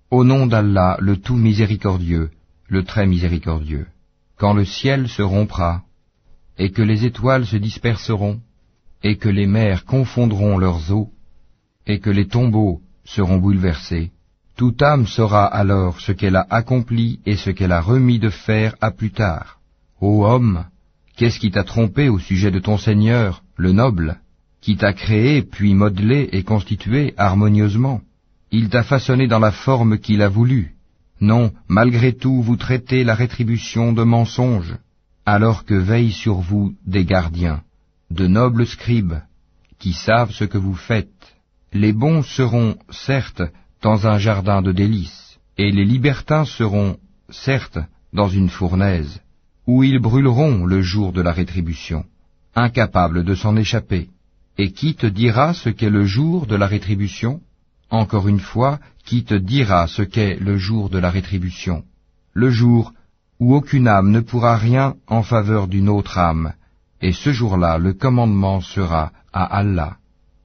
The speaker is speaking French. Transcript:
Au nom d'Allah, le tout miséricordieux, le très miséricordieux. Quand le ciel se rompra, et que les étoiles se disperseront, et que les mers confondront leurs eaux, et que les tombeaux seront bouleversés, toute âme saura alors ce qu'elle a accompli et ce qu'elle a remis de faire à plus tard. Ô homme, qu'est-ce qui t'a trompé au sujet de ton Seigneur, le noble, qui t'a créé, puis modelé et constitué harmonieusement? Il t'a façonné dans la forme qu'il a voulu. Non, malgré tout, vous traitez la rétribution de mensonge, alors que veillent sur vous des gardiens, de nobles scribes, qui savent ce que vous faites. Les bons seront, certes, dans un jardin de délices, et les libertins seront, certes, dans une fournaise, où ils brûleront le jour de la rétribution, incapables de s'en échapper. Et qui te dira ce qu'est le jour de la rétribution? Encore une fois, qui te dira ce qu'est le jour de la rétribution? Le jour où aucune âme ne pourra rien en faveur d'une autre âme, et ce jour-là le commandement sera à Allah.